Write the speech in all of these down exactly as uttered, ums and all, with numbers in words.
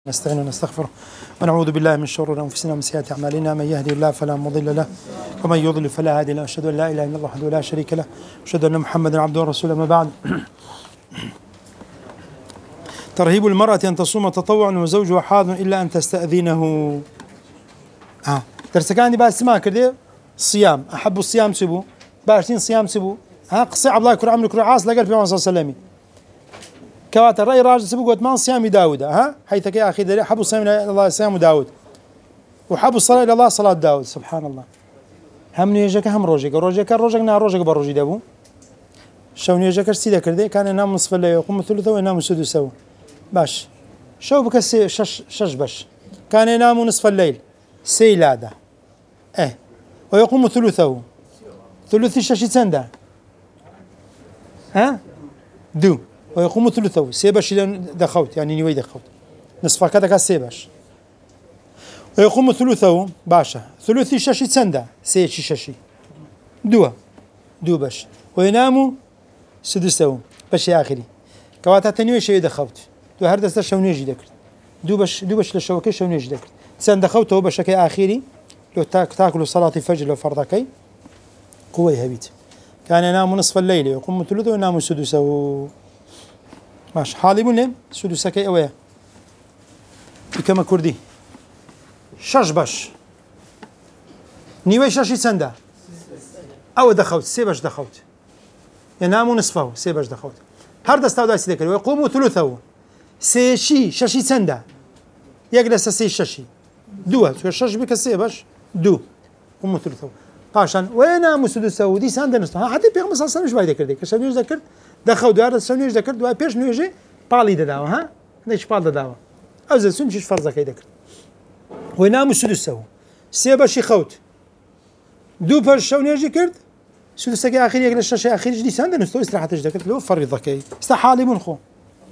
نستعين ونستغفره ونعوذ بالله من شرور انفسنا ومن سيئات اعمالنا، من يهدي الله فلا مضل له ومن يضلل فلا هادي له، اشهد ان لا اله الا الله وحده لا شريك له، اشهد ان محمدا عبده ورسوله. ما بعد. ترهيب المرأة أن تصوم تطوعا وزوجها حاضر إلا أن تستأذنه. آه درسك عندي بعد سماع كده الصيام، أحب الصيام سبو باشين صيام سبو. ها قصي عبد الله كر عمرو كر عاص لقى في محمد صلى الله عليه وسلم كوات الرأي راجل سبو قلت ما صيام داود. ها حيث يا أخي دليل حب الصيام إلى الله صيام داود وحب الصلاة إلى الله صلاة داود. سبحان الله. هم نيجك هم روجك روجك روجك نار روجك بروجي دابو شو نيجك سيدا كده كان ينام نصف الليل ويقوم ثلثه وينام سدسه باش شو بك شش شش باش كان ينام نصف الليل سيلادة اه ويقوم ثلثه ثلث شش سندا ها دو ويقوم ثلثه سيباش دخوت يعني نيوي دخوت نصف كذا كسيباش ويقوم ثلثه باشا ثلث شش سندا سي شش دو دو باش وينام سدسه باش يا اخري كواتا تنوي شيء دخوت دو هر دسته شونيجي دكر دو باش دو باش للشوكه شونيجي دكر سن دخوته بشكل اخيري لو تاك تاكلوا صلاه الفجر لو فرضكي قوي هبيت كان ينام نصف الليل ويقوم ثلثه وينام سدسه ماش حالي من سدسكي اويا كما كردي شش باش نيوي شاشي سندا او دخوت سي باش دخوت ينام نصفه سي باش دخوت هر دسته دايس دكر ويقوم ثلثه سيشي شاشي سندا يجلس سي شاشي دو شاش بك سي باش دو قوم ثلثه قاشن وين مسدسه دي سندا نصها حتى بيغمس صلى الله عليه وسلم ذكر ذكر شنو ذكر دخل دار شنو ذكر دو بيش نو يجي بالي داوا ها ليش بال داوا ازل سنج فرضك يذكر وين مسدسه سي باش خوت دو باش شنو يجي كرد سدسك اخر يجلس شاشه اخر دي سندا نستوي استراحه ذكر له فرضك استحالي من خو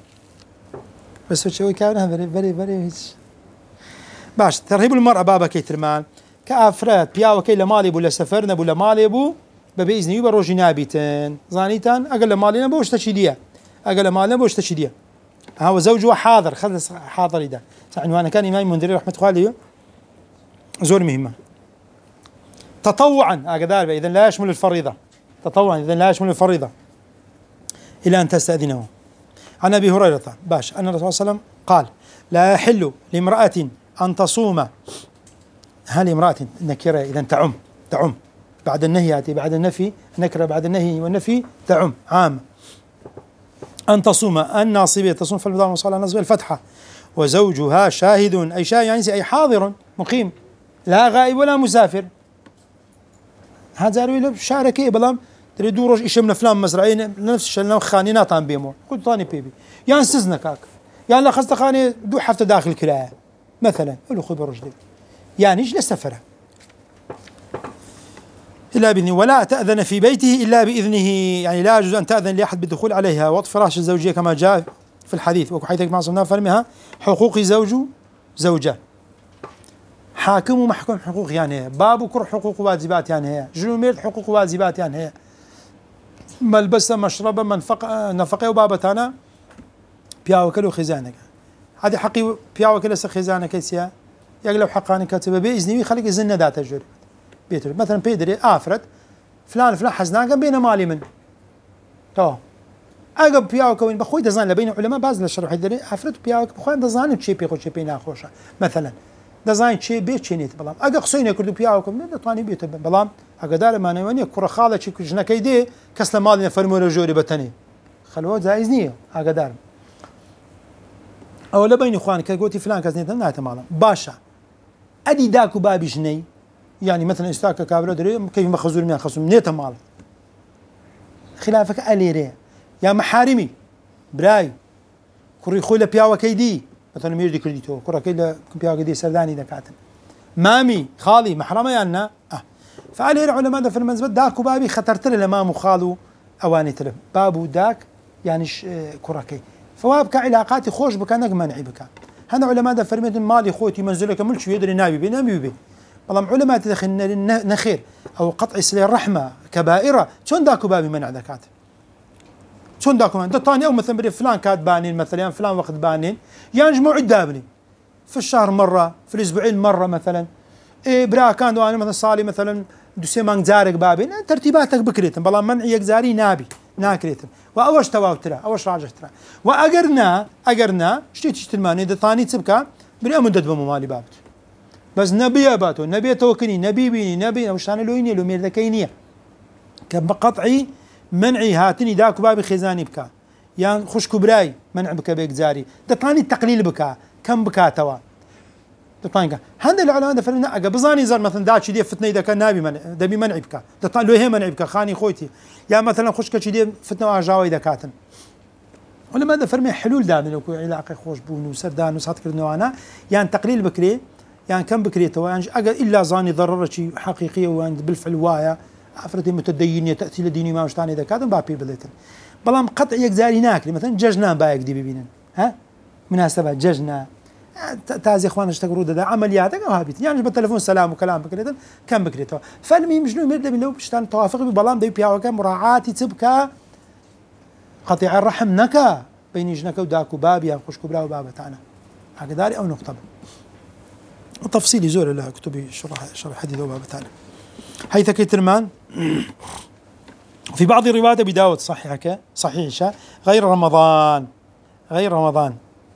بس شوي كان هذا فري فري باش. ترهيب المرأة بابا كيترمان كافراد بياو كي لمالي بولا سفرنا بولا مالي بو بباذن يبا روجي نابتن زانيتان اقل مالينا بوش تشيديه اقل مالنا بوش تشيديه. هو زوجه حاضر خلص حاضر ده عنوانه كان امام منذري رحمه الله عليه زور مهمه. تطوعا اقدار اذا لا يشمل الفريضه تطوعا اذا لا يشمل الفريضه الى ان تستاذنه. عن ابي هريره باش ان الرسول صلى الله عليه وسلم قال لا يحل لامراه ان تصوم. هل امراه نكره اذا تعم تعم بعد النهي ياتي بعد النفي نكره بعد النهي والنفي تعم عام. ان تصوم الناصبيه تصوم في البضاعه وصلى نصب الفتحه وزوجها شاهد اي شاهد يعني اي حاضر مقيم لا غائب ولا مسافر. هذا له شاركي بلام تريدو روج إيش من أفلام مزرعين نفس الشيء لنا خانينا طان بيمو قلت طاني بيبي يعني سزنا كاك يعني لا خصت خاني دو حفته داخل كراء مثلا قولوا خذ برجلي يعني ايش للسفرة إلا بإذنه ولا تأذن في بيته إلا بإذنه يعني لا يجوز أن تأذن لأحد بالدخول عليها وطء فراش الزوجية كما جاء في الحديث وحيث مع صناف فرمها حقوق زوج زوجة حاكم ومحكوم حقوق يعني هي باب كر حقوق واجبات يعني هي جنومير حقوق واجبات يعني هي ملبسه مشربه منفقه نفقه وبابتانا بياو كلو خزانه هذه حقي بياو كلو خزانه كيسيا يقلب حقاني كاتبه باذني خليك يزن ذات الجر بيتر مثلا بيدري افرد فلان فلان حزنا بين مالي من تو اقب بياو كوين بخوي دزان لبين علماء باز للشرح يدري افرد بياو بخوي دزان تشي بي خوش بي ناخوشه مثلا دزاين شيء بيت شينيت بلام اجا قصينه كردو بياوكم من طاني بيت بلام اجا دار ما نواني كره خاله شي كجنا كيدي كسل مالنا فرمول جوري بتني خلوه جايزني اجا دار او لبين اخوان كقولتي فلان كزني ما تمام باشا ادي داكو بابي جني يعني مثلا استاك كابرو دري كيف مخزور ميا خصم نيته مال خلافك اليري يا محارمي براي كوري خوله بياو كيدي مثلا ميردي كرديتو كره كيلا بياو كيدي سرداني دكاتن مامي خالي محرمه يانا اه فعلي العلماء في المنزل داكو بابي خطرت له مامو خالو اواني تله بابو داك يعني كركي فوابك علاقاتي خوش بك انا منعي بك هنا علماء فرمت مالي خوتي منزلك ملش يدري نابي بي نابي بي والله علماء تدخل نخير او قطع سلي الرحمه كبائره شلون داكو بابي منع دكات شلون داكو انت طاني او مثلا بدي فلان كات بانين مثلا فلان وقت بانين ينجموا عدابني في الشهر مرة، في الأسبوعين مرة مثلا. إيه برا كان دواني مثلا صالي مثلا دوسي مانج زارك بابين ترتيباتك بكريتم بلا منع يكزاري نابي ناكريتم وأوش تواو ترى أوش راجع ترى وأجرنا أجرنا شتي تشتماني إذا ثاني تبكى بني أمدد بممالي بابت بس نبي أباتو نبي توكني نبي بيني نبي وش أنا لويني لو مير ذكينية كبقطعي منعي هاتني داك بابي خزاني بكا يعني خوش كبراي منع بك بيكزاري ده ثاني التقليل بكا كم بكا توا دطانكا هذا العلماء ده فلنا أجا بزاني زار مثلا داتش دي فتنة إذا كان نبي منع دبي منع بكا دطان لو هي منع بكا خاني خويتي يا مثلا خوش كشي دي فتنة أجاوي إذا كاتن ولا ماذا فرمي حلول دان لو كوي علاقة خوش بون وسردان وسات كردنا أنا يعني تقليل بكري يعني كم بكري توا يعني أجا إلا زاني ضرر شيء حقيقية وعند بالفعل وايا عفرتي متدينية تأثير ديني ما وشتاني إذا كاتن بابي بديتن بلام قطع يكزاري ناكل مثلا ججنا بايك دي ببينن ها مناسبة ججنا تازي اخوان اشتغلوا ده عملياتك او هابيت يعني بالتليفون سلام وكلام بكريتن كم بكريتو فالمي مجنون ميرد من لو بشتان توافق ببلام دي بياو كم مراعاتي تبكى قطيع الرحم نكا بين جنك وداكو بابيا خوشكو بلا وبابا تاعنا حق داري او نقطه وتفصيلي زور لا كتبي شرح شرح حديث وبابا تاعنا حيث كيترمان في بعض الروايات ابي داود صحيحك صحيح غير رمضان غير رمضان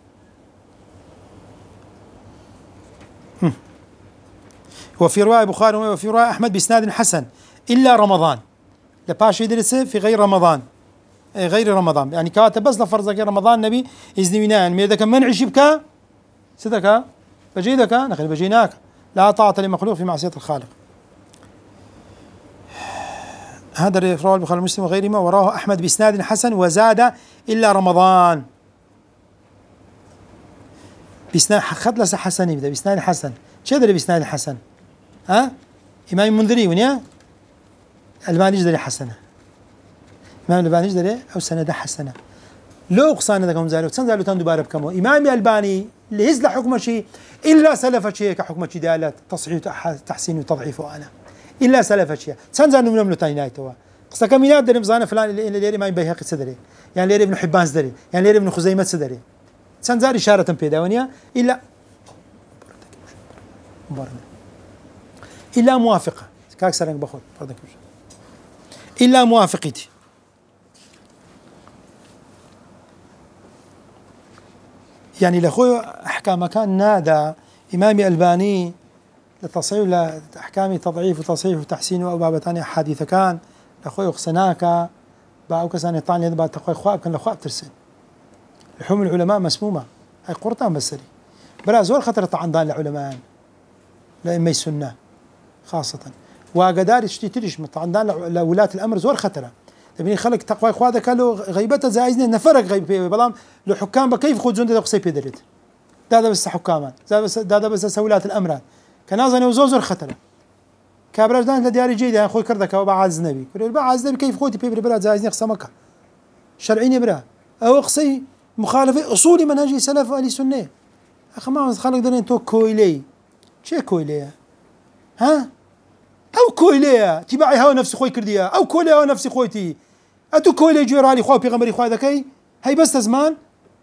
وفي رواية البخاري وفي رواية أحمد بإسناد حسن إلا رمضان لباش يدرسه في غير رمضان غير رمضان يعني كاتب بس لفرض غير رمضان نبي إذن ونا يعني إذا كان منع شبكة سدك بجيدك نخل بجيناك لا طاعة لمخلوق في معصية الخالق. هذا رواه البخاري ومسلم وغيرهما وراه أحمد بإسناد حسن وزاد إلا رمضان بإسناد خد لس حسن يبدأ بإسناد حسن شو هذا بإسناد حسن ها إمام المنذري ونيا الباني جدري حسنة إمام الباني جدري أو سنة حسنة لو قصان هذا كم زارو تسان زارو تندو بارب كمو إمام الباني اللي هزل حكم شيء إلا سلف شيء كحكم شيء دالات تصحيح تحسين وتضعيف أنا إلا سلف شيء تسان زارو من تاني نايتوا قصة كمينات دري مزانة فلان اللي ليري ما يبيهق صدري يعني ليري ابن حبان صدري يعني ليري ابن خزيمة صدري تسان زار إشارة بيدا ونيا إلا إلا موافقة كاك سرنج بخور إلا موافقتي يعني لأخوي أحكام كان نادى إمامي ألباني لتصحيح لأحكام تضعيف وتصحيح وتحسين وأبابة ثانية حديث كان لأخوي أخسناك باو كسان يطعني بعد تقوي خواب كان لأخواب ترسل لحوم العلماء مسمومة هاي قرطان بسري بلا زور خطر طعن دان العلماء لأئمة السنة خاصة وقدار يشتيتريش طعن دان لولاة الأمر زور خطرة تبني خلق تقوى إخوة كانوا غيبته زايزني نفرق غيب بلام لو حكام بكيف خذ زند دقسي بيدريت هذا بس حكامان هذا بس هذا بس ولاة الأمر كان أظن وزوزر خطرة كابراج دان لدياري جيد يعني أخوي كردك أو بعاز النبي كل بعاز النبي كيف خوتي بيبري بلاد زايزني قسمك شرعيني برا أو قصي مخالفة أصولي منهجي سلف أهل السنة أخي ما خلق درين تو كويلي شيء كويلي ها أو كويلي تبعي هوا نفسي خوي كرديا أو كويلي هوا نفسي خويتي أتو كويلي جيراني خوي بيغمري خوي ذكي هي بس زمان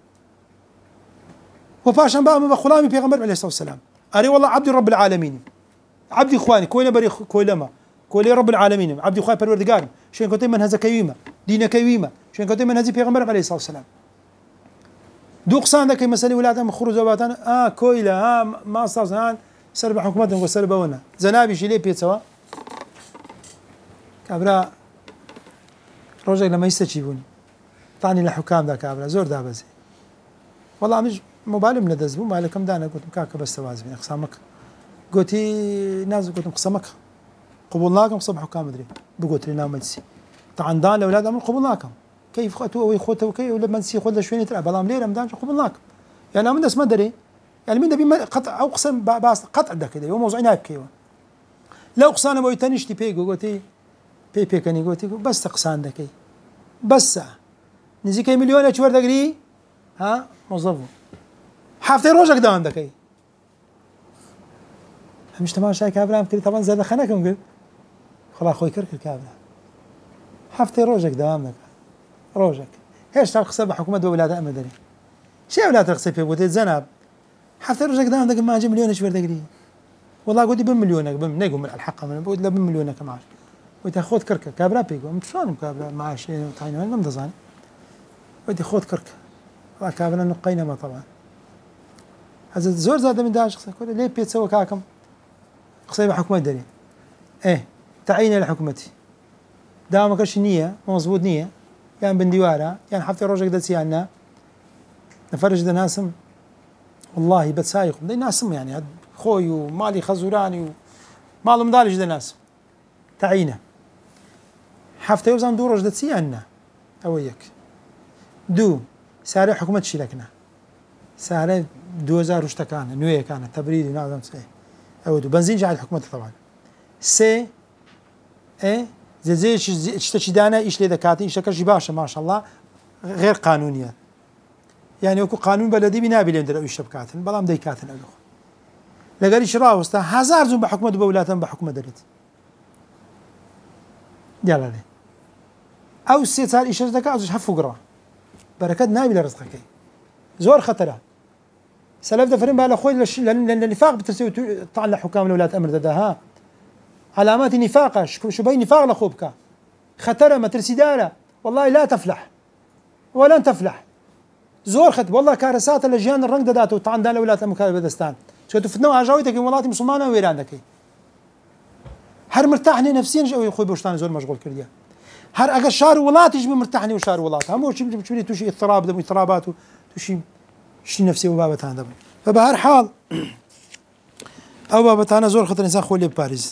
وباشا بقى بخلامي بيغمر عليه الصلاة والسلام أري والله عبد رب العالمين عبدي إخواني كويلي بري كويلما كويلي رب العالمين عبدي إخواني بروردقاري شين كنت من هذا كيومة دين كيومة شين كنت من هذا بيغمر عليه الصلاة والسلام دو قصان ذاك مسألة ولادهم خروج زوجاتنا آه كويلة آه ما صار آه سرب حكومتهم وسربونا زنابي شيلي بيتسوا كابرا رجل لما يستجيبوني طعني لحكام ذاك كابرا زور دابزي والله مش مبالي من دزبو مالكم دانا قلت مكاكا بس توازبين اقسامك قلتي ناس قلت مقسمك قبولناكم صبح حكام مدري بقولت لنا مجلسي طبعا دان الاولاد من قبولناكم كيف خطوا ويخوتوا وكي ولا منسي خذ شويه تلعب بلام ليه رمضان قبولناكم يعني من ما ادري يعني من دبي قطع او قسم باس قطع ده كده هو موضوع نايب كيوا لو قسانا ما يتنيش تي بيجو قلتي بي بي كاني قلتي بس قسان ده كي بس نزي كي مليون اشور دقري ها موظف حافتي روجك دام ده كي مش تمام شاي كابرام كده طبعا زاد خناكم قل خلاص اخوي كركر كابرا حافتي روجك دام ده روجك ايش تاخذ حكومه ولاده مدني شيء ولاده تقصي في بوتي زنب حتى رجعك دام دق ما جاب مليونش بردقري والله قلت بمليونك بم نقوم الحق من بقول له بمليونك معاش وتاخذ كركه كابرا بيقول متشان كابرا معاش تعينوا ما مدزان ودي خذ كركه كابرا نقينا ما طبعا هذا زور زاد من داش كل ليه بيتسوى كاكم قصيبه حكومه داري ايه تعيين لحكومتي دام ما كاش نيه مضبوط نيه يعني بنديوارها يعني حتى رجعك دسيانا نفرج ذا ناسم والله بتسايق بدي ناسم يعني خوي ومالي خزوراني ومالو مدالج ذا ناس تعينه حفتة يوزن دور رجدت سيانا أويك دو سعر حكومة شركنا سعر دوزار رشتكان نوية كانت تبريد ونعم سي أو دو بنزين جاء الحكومة طبعا سي إيه زي زي اشتشي دانا إيش لي ذكاتي إيش كرجي باشا ما شاء الله غير قانونية يعني وكو قانون بلدي بنابي لين دروا الشبكات بلام ديكات الألوخ لقاري شراوستا هزار زوم بحكومة بولاتهم بحكومة درت يلا لي أو السيد صار إيش ذكاء أو حفو قرا بركات نابي لرزقك زور خطرة سلف دفرين بقى لأخوي لأن النفاق بترسي طعن حكام الولايات أمر ده ها علامات نفاقة شو بين نفاق لأخوبك خطرة ما ترسي دارة والله لا تفلح ولن تفلح زور خط والله كارثات الأجيان الرنگ داتو طعن دار الولايات المتحدة بدستان شو تفتنوا عجاويتك ولاتي مسلمانة ويرانك هر مرتاحني نفسيا جو اخوي بوشتان زور مشغول كرديا هر اگر شار ولات يجي مرتاحني وشار ولات هم شي بتشوفي توشي اضطراب دم اضطرابات توشي شي نفسي وبابتان دم فبهر حال او بابتان زور خطر انسان خوي باريس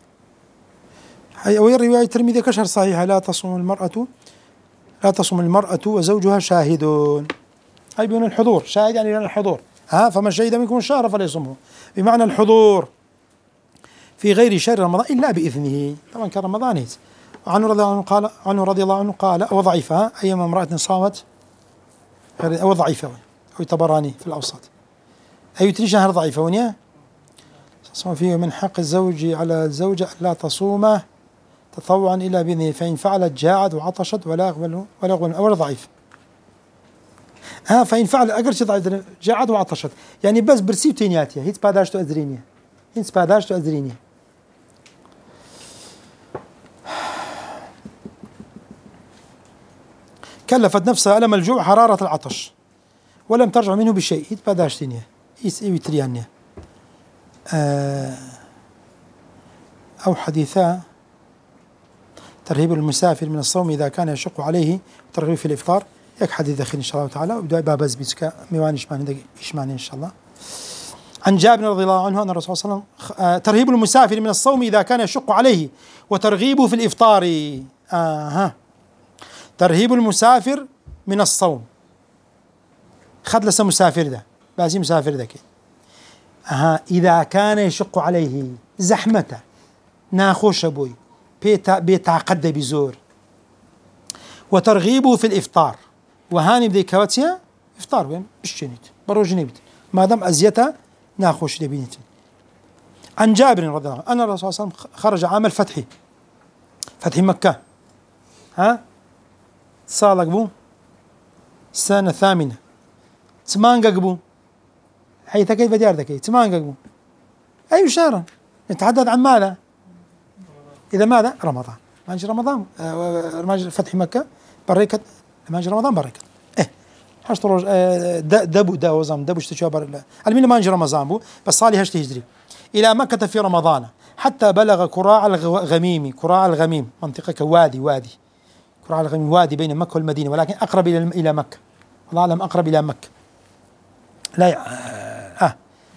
هي روايه الترمذي كشهر صحيحه لا تصوم المراه لا تصوم المراه وزوجها شاهدون اي بين الحضور شاهد يعني الحضور ها فمن شهد منكم الشهر فليصمه بمعنى الحضور في غير شهر رمضان إلا بإذنه طبعا كرمضان عنه رضي الله عنه قال عنه رضي الله عنه قال أو ضعيفها أيما امرأة صامت أو ضعيفة أو طبراني في الأوسط أي تري شهر ضعيفة ونيا صوم فيه من حق الزوج على الزوجة لا تصوم تطوعا إلا بإذنه فإن فعلت جاعت وعطشت ولا يقبل ولا يقبل أو ضعيف ها فإن فعل أقرش ضعيف جاعت وعطشت يعني بس برسيب تينياتيا هيت باداش تو أزرينيا هيت باداش تو أزرينيا كلفت نفسها ألم الجوع حرارة العطش ولم ترجع منه بشيء هيت باداش تينيا إيس إيوي تريانيا آه أو حديثا ترهيب المسافر من الصوم إذا كان يشق عليه ترغيب في الإفطار يك حديث داخل إن شاء الله تعالى وبدأ باب زبيتك ميوان إشمعني إشمعني إن شاء الله عن جابر رضي الله عنه أن الرسول صلى الله عليه وسلم ترهيب المسافر من الصوم إذا كان يشق عليه وترغيبه في الإفطار آه ترهيب المسافر من الصوم خد لسه مسافر ده بازي مسافر ده كده آه إذا كان يشق عليه زحمته ناخوش أبوي بيتا بيتعقد بزور وترغيبه في الإفطار وهاني بدي كواتيا إفطار وين بشنيت بروجني بيت ما دام أزيته ناخوش لبينت عن جابر رضي الله عنه أن الرسول صلى الله عليه وسلم خرج عام الفتح فتح مكة ها صالك بو السنة الثامنة تمان قبو حيث كيف ديار ذكي تمان قبو أي شهر نتحدث عن ماذا إذا ماذا رمضان ما يجي رمضان ما يجي فتح مكة بريكة ما يجي رمضان بريكة إيه هشت روج دبو دا وزام دبو اشتشوا بر المين ما يجي رمضان بو بس صالي هشت هجري إلى مكة في رمضان حتى بلغ كراع الغميم كراع الغميم منطقة وادي وادي كراع الغميم وادي بين مكة والمدينة ولكن أقرب إلى إلى مكة الله أعلم أقرب إلى مكة لا آه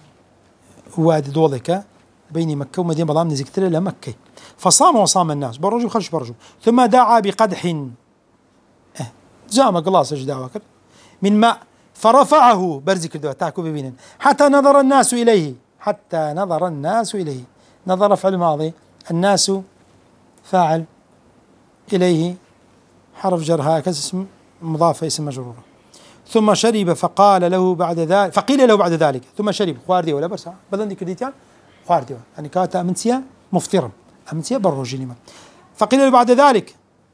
وادي دولك بين مكة ومدينة بلام نزكتر إلى مكة فصام وصام الناس برجوا خرج برجوا ثم دعا بقدح اه جامع قلاص دعوة من ماء فرفعه برزك الدواء تاكو ببينن حتى نظر الناس إليه حتى نظر الناس إليه نظر فعل ماضي الناس فاعل إليه حرف جر هكذا اسم مضاف اسم مجرور ثم شرب فقال له بعد ذلك فقيل له بعد ذلك ثم شرب خواردي ولا برسا بدن كرديتان خواردي يعني كاتا أمنسيا مفطرا أمنسيا بروجينيما فقيل له بعد ذلك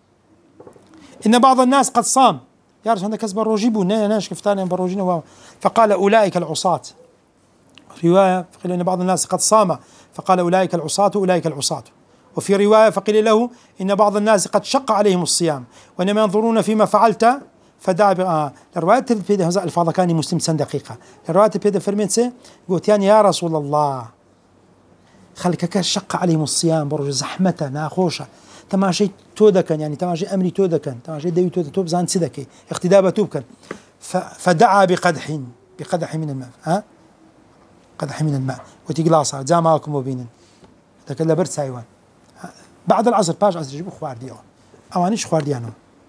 إن بعض الناس قد صام يا رجل هذا كسب الروجيبو ناش كفتان بروجينيما فقال أولئك العصاة رواية فقيل إن بعض الناس قد صام فقال أولئك العصاة أولئك العصاة. وفي رواية فقيل له إن بعض الناس قد شق عليهم الصيام وإنما ينظرون فيما فعلت فدعا آه. الرواية في هذا الفاظ كان مسلم سن دقيقة. الرواية في فرمنسة قلت يعني يا رسول الله خلكك شق عليهم الصيام برج زحمة ناخوشة تماشي تودكن يعني تماشي أمري تودكن تماشي دوي تود توب زان سدكي اقتدابة توبكن فدعا بقدح بقدح من الماء ها قدح من الماء وتجلاسها زاماكم وبينن لكن لبرد سايوان بعد العصر باش عصر يجيبوا خوار ديو اوانيش خوار ديانو.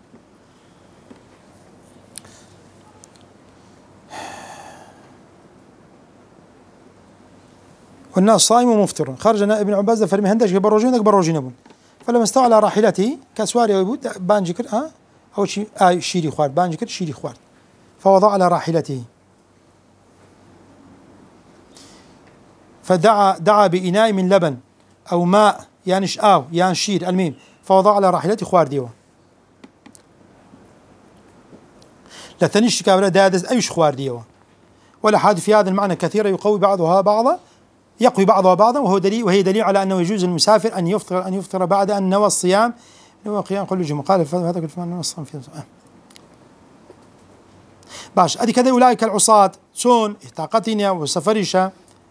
والناس صائم ومفطر. خرج ابن عباس فرمي هندش بروجين بروجين ابن فلما استوى على راحلته كسواري ويبود بانجكر ها او شي آه شيري خوار بانجكر شيري خوار فوضع على راحلته فدعا دعا بإناء من لبن أو ماء يعني شآو يعني شير الميم فوضع على راحلته خوار ديوه لا تنش كابلا دادز أيش خوار ديوه. ولا حاد في هذا المعنى كثيرا يقوي بعضها بعضا يقوي بعضها بعضا وهو دليل وهي دليل على أنه يجوز للمسافر أن يفطر أن يفطر بعد أن نوى الصيام نوى قيام كل جمعة قال هذا كل فلان الصيام في باش أدي كذا أولئك العصاة سون طاقتنا وسفرشة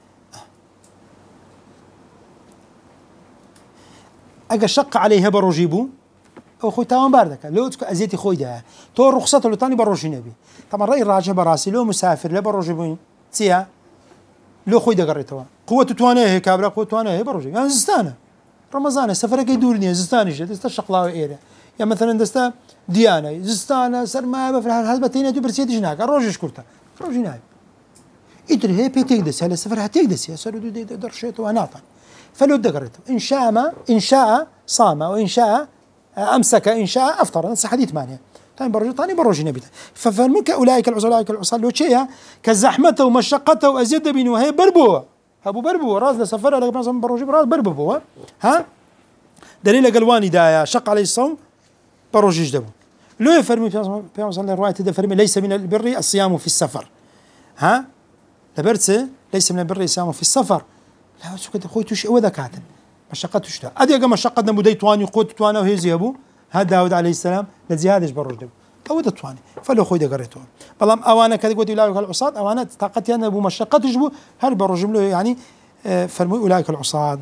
اگر شق عليه بروجيبو او خوي تمام باردك لو تك ازيتي خوي ده تو رخصته لو تاني بروجي نبي طبعا راي الراجع براسي لو مسافر لا بروجيبو تيا لو خوي ده قريتوا قوه توانه هيك ابرا قوه توانه هي بروجي يعني زستانه رمضان سفرك يدورني زستاني جد شقلاوي ايره يعني مثلا دستا ديانه زستانه سر ما بفرح هالبتين تو برسيتي هناك روج شكرته روج هناك ادري هي بيتك دس هلا سفر هتك دس يا سر درشيت وناطن فلو دقرته إن شاء ما إن شاء صام وإن شاء أمسك إن شاء أفطر نص حديث مانيا ثاني برج ثاني برج نبيته ففرمك أولئك العصاة أولئك العصاة لو شيء كزحمته ومشقته وأزيد بينه وهي بربوه أبو بربوه راس لسفر على مثلا برج راس بربوه ها دليل قلواني دايا شق عليه الصوم برج جدبه لو يفرمي في مثلا الرواية تفرمي ليس من البر الصيام في السفر ها لبرسه ليس من البر الصيام في السفر لا شو كده خوي توش وذا كاتن مشقته شتا ادي اجا مشقتنا بدي تواني قوت تواني وهي زيابو هذا داود عليه السلام لزيادش برج او ده تواني فلو خوي ده قريته بلام اوانا كذا قلت اولئك العصاة اوانا طاقتي انا ابو مشقته جبو هل برج له يعني آه فرموا اولئك العصاة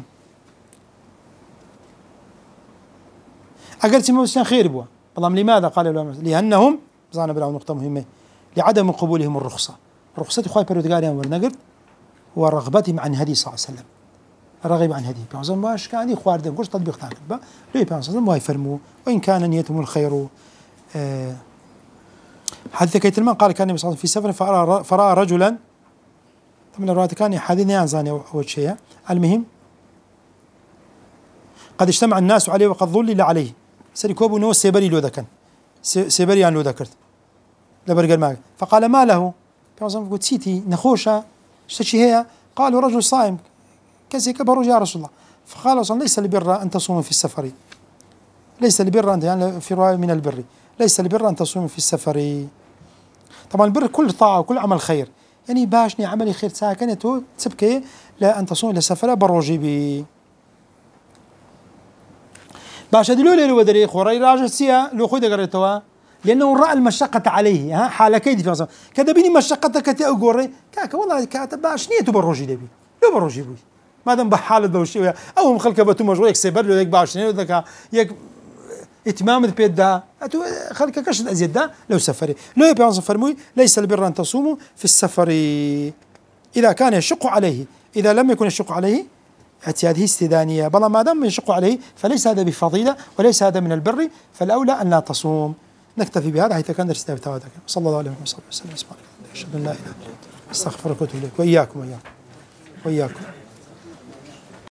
اقل سمو خير بوا بلام لماذا قال لانهم زانا بلا نقطه مهمه لعدم قبولهم الرخصه رخصه خوي بيرودغاريان ورنقرت ورغبتهم عن هدي صلى الله عليه وسلم رغب عن هدي بيعظم باش كان يخوار دم كوش تطبيق تاعك با ليه بيعظم ما يفرموا وان كان نيتهم الخير آه حديث كيت الماء قال كان النبي صلى الله عليه وسلم في سفر فرأى, فرأى رجلا طبعا الرواية كان حديث يانزاني اول شيء المهم قد اجتمع الناس عليه وقد ظلل عليه سركوب نو سيبري لو ذكر سيبري ان لو ذكرت لبرجر معك فقال ما له بيعظم قلت سيتي نخوشه اشتشي هي قالوا رجل صائم كذا كبروا يا رسول الله فقال صلى ليس البر أن تصوم في السفر ليس البر أن يعني في رواية من البر ليس البر أن تصوم في السفر. طبعا البر كل طاعة وكل عمل خير يعني باشني عملي خير ساكن تو تسبكي لا أن تصوم للسفر بروجي بي باش هذه لولي لو دري خوري راجع سيا لو خذ قريتوا لأنه رأى المشقة عليه ها حال كيد في كذا بيني مشقتك تأجوري كاك والله كاتب باش نيته بروجي دبي لو بروجي بي ما دام بحالة دوشي أو مخلك بتو مجرو يكسبر له يك باش نيته ذاك يك إتمام البيت ده أتو خلك كشد أزيد ده لو سفري لو يبي سفر موي ليس البر أن تصوموا في السفر إذا كان يشق عليه إذا لم يكن يشق عليه هذه استدانية بلا ما دام يشق عليه فليس هذا بفضيلة وليس هذا من البر فالأولى أن لا تصوم. نكتفي بهذا حيث كان درس تاوتك صلى الله عليه وسلم. أشهد أن لا إله إلا الله أستغفرك وأتوب إليك وإياكم وإياكم وإياكم